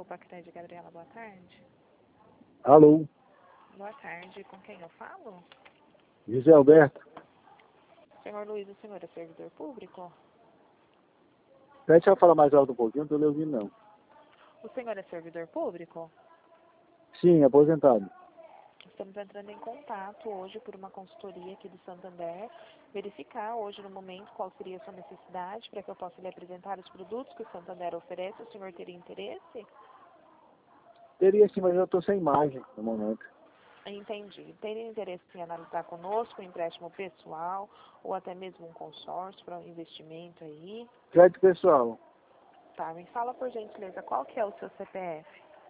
Alô, Pacred, Gabriela, boa tarde. Alô, Boa tarde, com quem eu falo? José Alberto. Senhor Luiz, o senhor é servidor público? Pede só falar mais alto um pouquinho, não estou lhe ouvindo não. O senhor é servidor público? Sim, aposentado. Estamos entrando em contato hoje por uma consultoria aqui do Santander, verificar hoje no momento qual seria a sua necessidade para que eu possa lhe apresentar os produtos que o Santander oferece. O senhor teria interesse? Teria sim, mas eu estou sem imagem no momento. Entendi. Teria interesse em analisar conosco um empréstimo pessoal ou até mesmo um consórcio para um investimento aí? Crédito pessoal, Tá, me fala por gentileza, qual que é o seu CPF?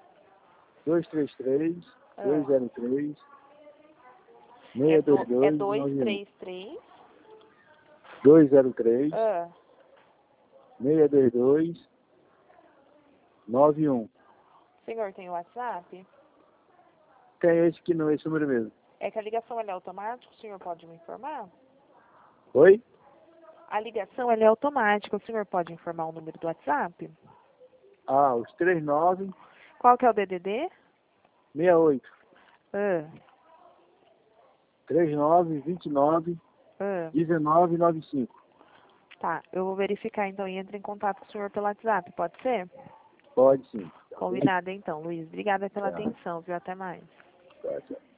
233 Ah, 203 é 622 91. 233. 203 Ah, 622 91. o senhor tem WhatsApp? Tem esse aqui, não, esse número mesmo. É que a ligação ela é automática, o senhor pode me informar? Oi? A ligação ela é automática, o senhor pode informar o número do WhatsApp? Ah, os 39 Qual que é o DDD? 68 Ah, 39 29 ah. 19 95. Tá, eu vou verificar então e entro em contato com o senhor pelo WhatsApp, pode ser? Pode sim. Combinado então, Luiz. Obrigada pela Tá, atenção, viu? Até mais. tá, tá.